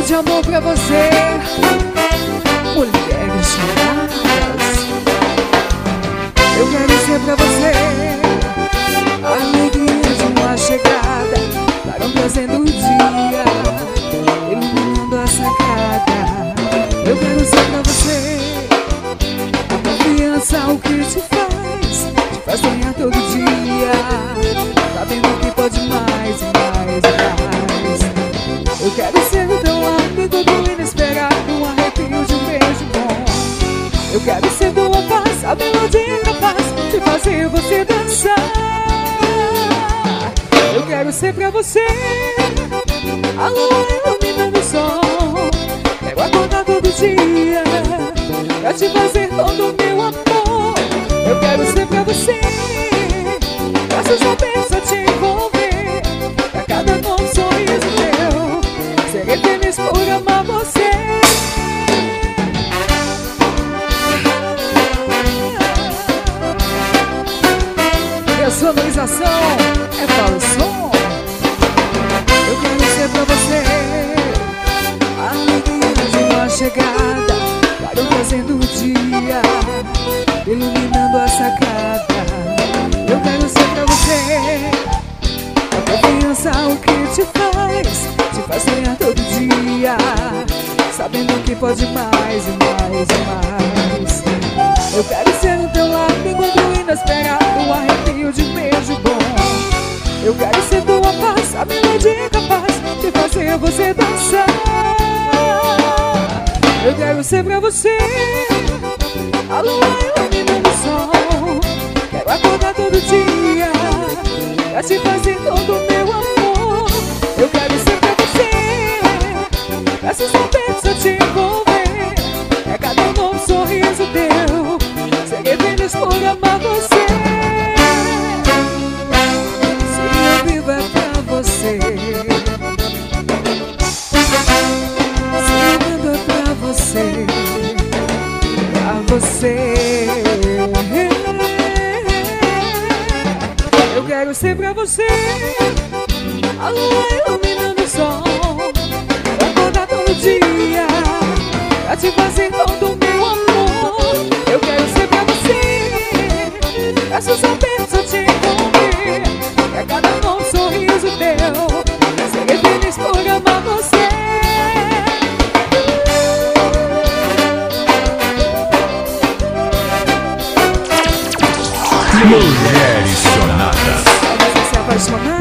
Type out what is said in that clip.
de amor pra você, mulheres choradas. Eu quero ser pra você a alegria de uma chegada, para trazendo o dia, iluminando a sacada. Eu quero ser pra você a confiança, o que te faz sonhar todo dia, sabendo que pode mais e mais e mais. Eu quero ser o teu amigo do inesperado, um arrepio de um beijo bom. Eu quero ser tua paz, a melodia capaz de fazer você dançar. Eu quero ser pra você a lua iluminando o sol. Quero acordar todo dia pra te fazer todo o meu amor. Eu quero ser pra você, braços abertos a te envolver, pra cada novo sorriso teu, serei feliz por amar você. E a sonorização é para o som. Eu quero ser pra você a alegria de uma chegada, claro trazendo o dia, iluminando a sacada. Eu quero ser pra você a confiança, o que te faz sonhar todo dia, sabendo que pode mais e mais e mais. Eu quero ser o teu amigo do inesperado, um arrepio de um beijo bom. Eu quero ser tua paz, a melodia capaz de fazer você dançar. Eu quero ser pra você a lua iluminando o sol. Quero acordar todo dia pra te fazer todo o meu amor. Eu quero ser pra você, braços abertos a te envolver, é cada novo sorriso teu, serei feliz por amar você. Se eu vivo é pra você, se eu vivo é pra você, pra você. Eu quero ser pra você a lua iluminando o sol, pra acordar todo dia pra te fazer todo o meu amor. Eu quero ser pra você, braços abertos a te envolver, pra cada novo sorriso teu, serei feliz por amar você. Mulheres choradas. Se apaixonar.